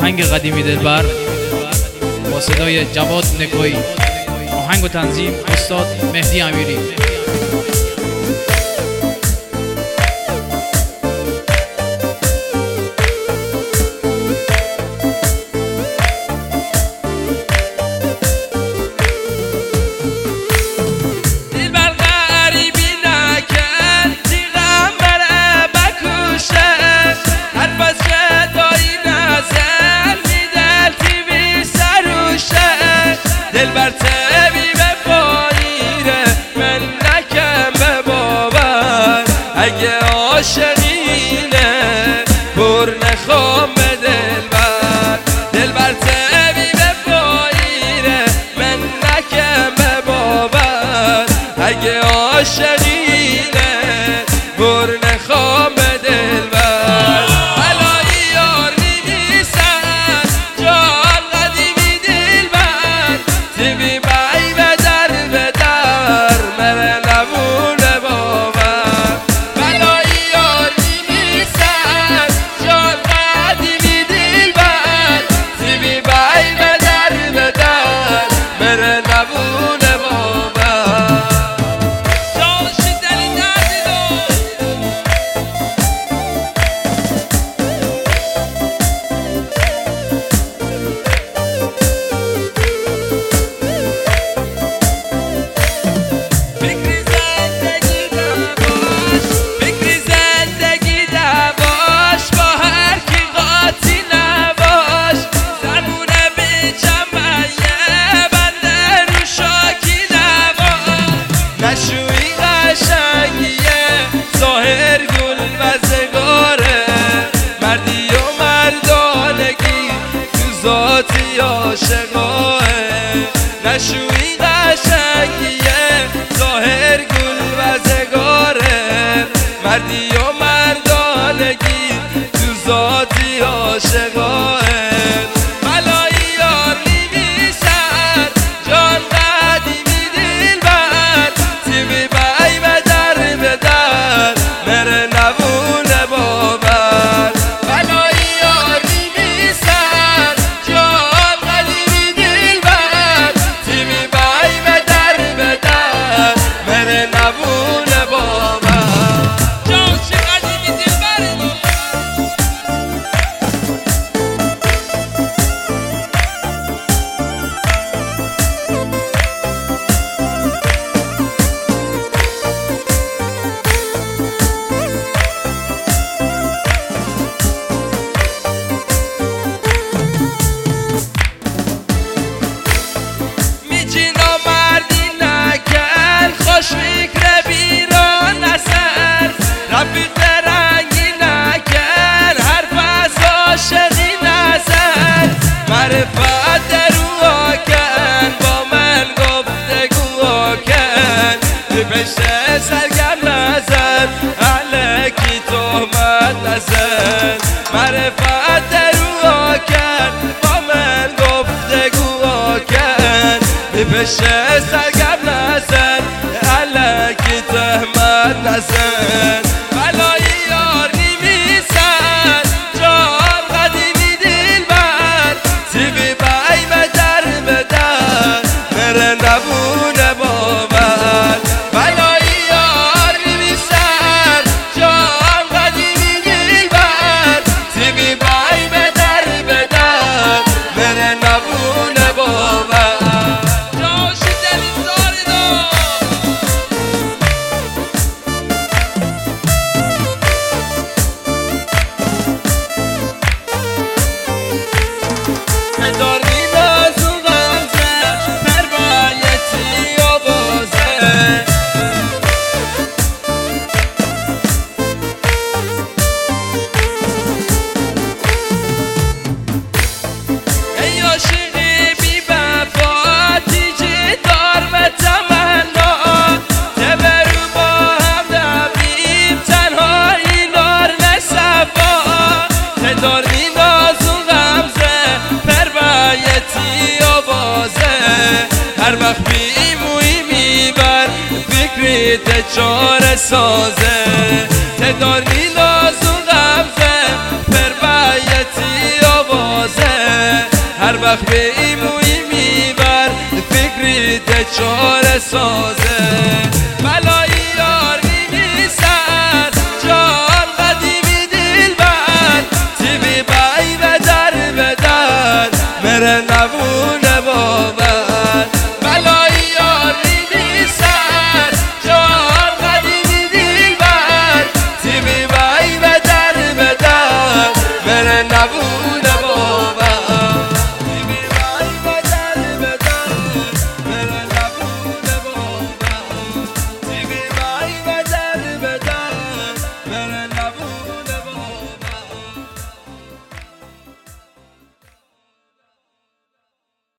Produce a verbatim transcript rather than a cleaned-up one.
آهنگ قدیمی دلبر با صدای جواد نکویی، آهنگ و تنظیم استاد مهدی امیری. دلبر تبی به پاییره من نکم به باور، اگه عاشقینه پر نخوام به دلبر. دلبر تبی به پاییره من نکم به باور، اگه عاشقینه پر نخوام به دلبر. بلایی یار می‌نیسن جان قدیمی دلبر، تیوی بای به در به در مره نبونه باور. بلایی یار می‌نیسن جان قدیمی دلبر، تیوی بای به در به در مره نبونه باور. جانشی دلی ندیدو نشوی قشنگیه ظاهر گل و زگاره، مردی و مردانگی تو ذاتی عاشقاه. نشوی قشنگیه ظاهر گل و زگاره، مردی و مردانگی تو ذاتی عاشقاه. بلایی یار می‌نیسن جان قدیمی دلبر، تیوی بای به در به در مره نبونه باور. بلایی یار می‌نیسن جان قدیمی دلبر، تیوی بای به در به در مره نبونه باور. جان چه قدیمی دلبر فکر بیرون نسر، رفیق رنگی نکن حرف از عاشقی نزن. معرفت درو کن با من گفتگو کن، به پشت سرگم نزن الکی تهمت نزن. معرفت درو کن با من گفتگو کن، به پشت سرگم نزن الکی تهمت نزن. بلایی یار می‌نیسن جان قدیمی دلبر، تیوی بای به در به در مره نبونه باور. بلایی یار می‌نیسن جان قدیمی دلبر، تیوی بای به در به در مره نبونه باور. جاشی دلی زاریدو داری نازو غمزه پربایتی آوازه، ای عاشقی بی وفا تیجی دار به تمنا، تبرو با هم دویم تنهایی نار نصفا. داری نازو غمزه پربایتی آوازه، هر وقت بیموی میبر فکریت چاره سازه. تداری نازو غمزه پربایتی آوازه، وقت به این موی میبر فکری ته چاره سازه